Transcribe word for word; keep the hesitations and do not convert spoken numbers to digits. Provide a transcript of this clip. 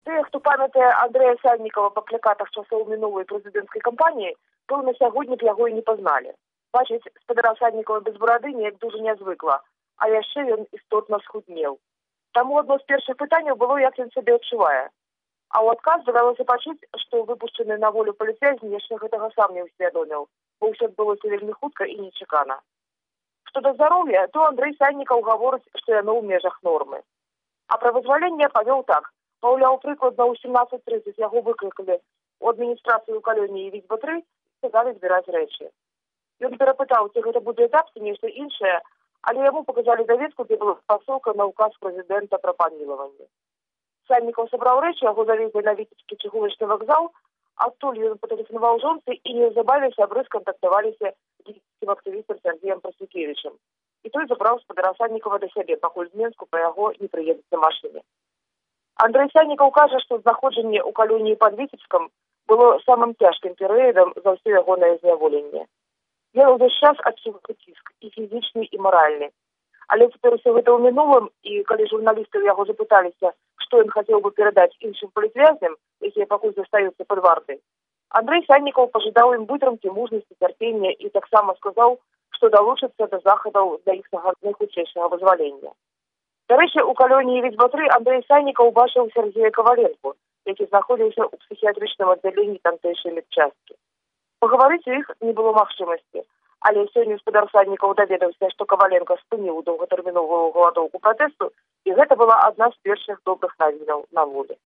Тыя, хто памятае Андрэя Сальнікава па плакатах часоў мінулай прэзідэнцкай кампаніі, пэўна, сягоння б яго і не пазналі. Бачыць спадара Сальнікава без барады неяк дужа нязвыкла, а яшчэ ён істотна схуднеў. Таму адно з першых пытанняў было, як ён сябе адчувае. А ў адказ давялося пачуць, што выпушчаны на волю палітвязень яшчэ гэтага сам не ўсвядоміў, бо ўсё адбылося вельмі хутка і нечакана. Што да здароўя, то Андрэй Сальнікаў гаворыць, што яно ў межах нормы. А пра вызваленне павёў так. Маўляў, прыкладна ў сямнаццаць трыццаць яго выклікалі ў адміністрацыю калоніі Віцьба-тры і сказалі збіраць рэчы. Ён перапытаў, ці гэта будзе этап, ці нешта іншае, але яму паказалі даведку, дзе была спасылка на ўказ прэзідэнта пра памілаванне. Сальнікаў сабраў рэчы, яго завезлі на Віцебскі чыгуначны вакзал, адтуль ён патэлефанаваў жонцы і неўзабаве сябры скантактаваліся з віцебскім актывістам Сергеем Прасвікевічам. І той забраў спадара Сальнікава да сябе, пакуль з Менску па яго не прыедуць на машыне. Андрэй Сальнікаў кажа, што знаходжанне ў калоніі пад Віцебскам было самым цяжкім перыядам за ўсё ягонае зняволенне. Ён увесь час адчуваў ціск і фізічны, і маральны. Але цяпер усё гэта ў мінулым, і калі журналісты яго запыталіся, што ён хацеў бы перадаць іншым палітвязням, якія пакуль застаюцца пад вартай, Андрэй Сальнікаў пажадаў ім вытрымкі, мужнасці, цярпення і таксама сказаў, што далучыцца да захадаў для іхняга найхутчэйшага вызвалення. Дарэчы, у калоніі Віцьба-тры Андрэй Сальнікаў бачыў Сергея Каваленку, які знаходзіўся ў псіхіятрычным аддзяленні тамтэйшай медчасткі. Пагаварыць у іх не было магчымасці, але сёння спадар Сальнікаў даведаўся, што Каваленка спыніў доўгатэрміновую галадоўку пратэсту, і гэта была адна з першых добрых навінаў на волі.